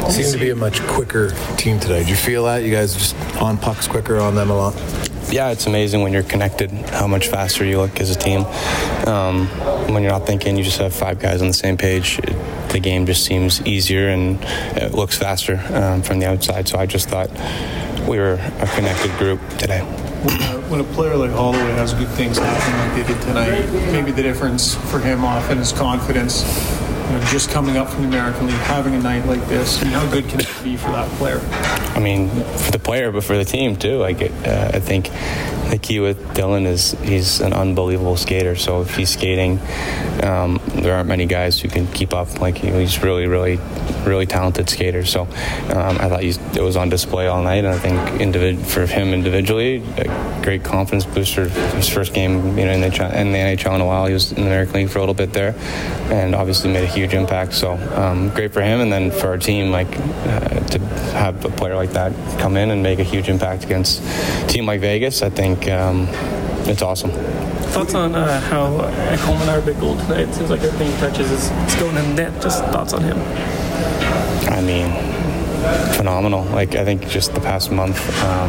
seemed to be a much quicker team today. Did you feel that? You guys just on pucks quicker on them a lot? Yeah, it's amazing when you're connected how much faster you look as a team. Um, when you're not thinking, you just have five guys on the same page. It, the game just seems easier and it looks faster um, from the outside. So I just thought we were a connected group today. When a, when a player like Holloway has good things happen like they did tonight, maybe the difference for him often is confidence. You know, just coming up from the American League, having a night like this, I mean, how good can it be for that player? I mean, for the player, but for the team too. Like, uh, I think the key with Dylan is he's an unbelievable skater. So if he's skating, um, there aren't many guys who can keep up. Like, he's really, really, really talented skater. So um, I thought he's, it was on display all night. And I think individ- for him individually, a great confidence booster. His first game, you know, in the, in the N H L in a while. He was in the American League for a little bit there, and obviously made a huge impact. So um, great for him, and then for our team, like uh, to have a player like that come in and make a huge impact against a team like Vegas, I think um, it's awesome. Thoughts on uh, how uh, Coleman our big goal tonight? It seems like everything he touches is it's going in the net. Just thoughts on him? I mean, phenomenal. Like, I think just the past month, um,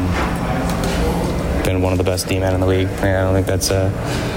been one of the best D-men in the league. I don't think that's a.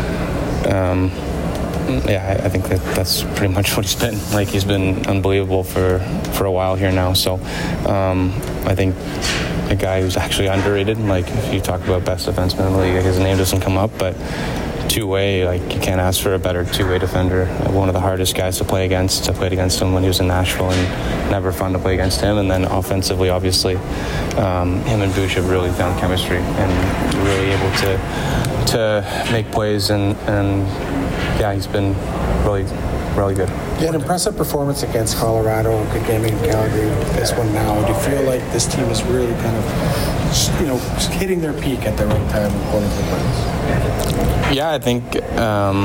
Um, Yeah, I think that that's pretty much what he's been. Like, he's been unbelievable for, for a while here now. So um, I think a guy who's actually underrated, like if you talk about best defenseman in the league, his name doesn't come up, but two-way, like you can't ask for a better two-way defender. One of the hardest guys to play against. I played against him when he was in Nashville, and never fun to play against him. And then offensively, obviously, um, him and Bush have really found chemistry and really able to to make plays and and yeah, he's been really, really good. You had an impressive performance against Colorado, good game in Calgary, this one now. Do you feel like this team is really kind of, you know, hitting their peak at the right time according to the plans? Yeah, I think um,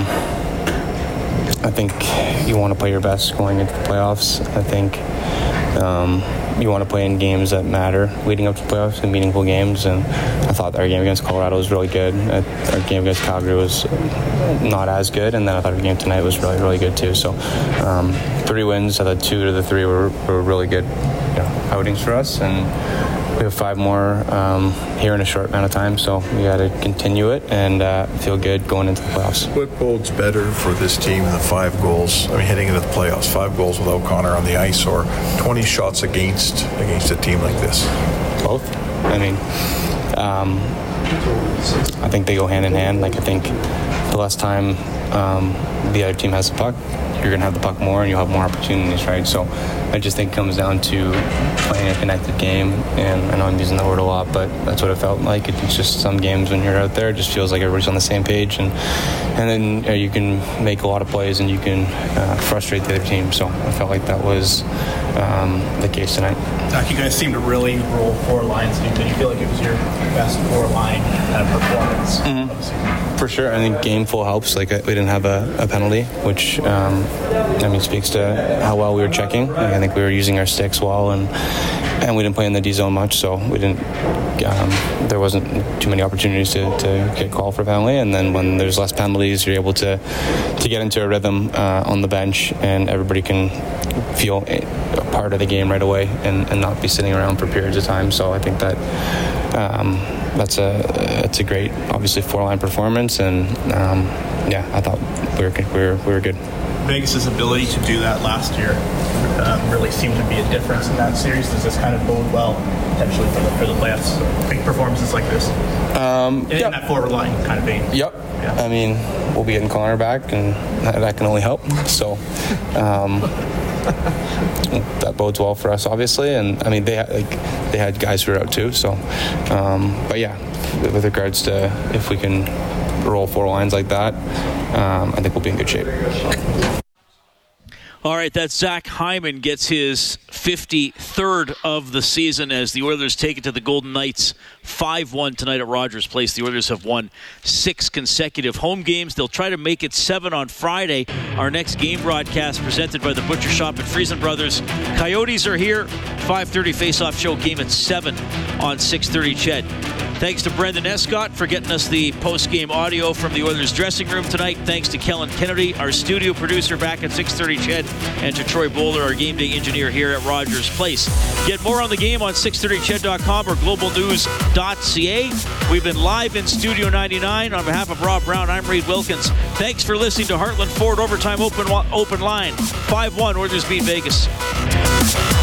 I think you want to play your best going into the playoffs. I think um, you want to play in games that matter leading up to playoffs and meaningful games, and I thought our game against Colorado was really good. Our game against Calgary was not as good, and then I thought our game tonight was really, really good too. So um, three wins, I thought two to the three were, were really good, you know, outings for us, and we have five more um, here in a short amount of time, so we got to continue it and uh, feel good going into the playoffs. What bodes better for this team than the five goals? I mean, heading into the playoffs, five goals without Connor on the ice, or twenty shots against against a team like this? Both. I mean, um, I think they go hand in hand. Like, I think the less time um, the other team has the puck, you're going to have the puck more and you'll have more opportunities, right? So I just think it comes down to playing a connected game, and I know I'm using that word a lot, but that's what it felt like. It's just some games when you're out there, it just feels like everybody's on the same page, and and then uh, you can make a lot of plays and you can uh, frustrate the other team. So I felt like that was um, the case tonight. Zach, you guys seem to really roll four lines. Did you feel like it was your best four-line kind of performance mm-hmm. of the season? For sure. I think game full helps. Like, we didn't have a, a penalty, which um, I mean speaks to how well we were checking. Like, I think we were using our sticks well, and and we didn't play in the D zone much, so we didn't. Um, there wasn't too many opportunities to, to get called for penalty. And then when there's less penalties, you're able to to get into a rhythm uh, on the bench, and everybody can feel a part of the game right away, and, and not be sitting around for periods of time. So I think that. Um, That's a it's a great, obviously, four-line performance, and um, yeah, I thought we were we were we were good. Vegas's ability to do that last year um, really seemed to be a difference in that series. Does this kind of bode well potentially for the for the playoffs? Big performances like this, um, in, yep. in that forward line kind of vein. Yep. Yeah. I mean, we'll be getting Connor back, and that, that can only help. So. Um, that bodes well for us, obviously, and I mean they had, like they had guys who were out too. So, um, but yeah, with regards to if we can roll four lines like that, um, I think we'll be in good shape. All right, that's Zach Hyman gets his fifty-third of the season as the Oilers take it to the Golden Knights five one tonight at Rogers Place. The Oilers have won six consecutive home games. They'll try to make it seven on Friday. Our next game broadcast presented by the Butcher Shop at Friesen Brothers. Coyotes are here. five thirty face-off show, game at seven on six thirty C H E D. Thanks to Brendan Escott for getting us the post-game audio from the Oilers dressing room tonight. Thanks to Kellen Kennedy, our studio producer back at six thirty C H E D, and to Troy Bowler, our game day engineer here at Rogers Place. Get more on the game on six thirty C H E D dot com or global news dot c a. We've been live in Studio ninety-nine. On behalf of Rob Brown, I'm Reed Wilkins. Thanks for listening to Heartland Ford Overtime Open Open Line. five one Oilers beat Vegas.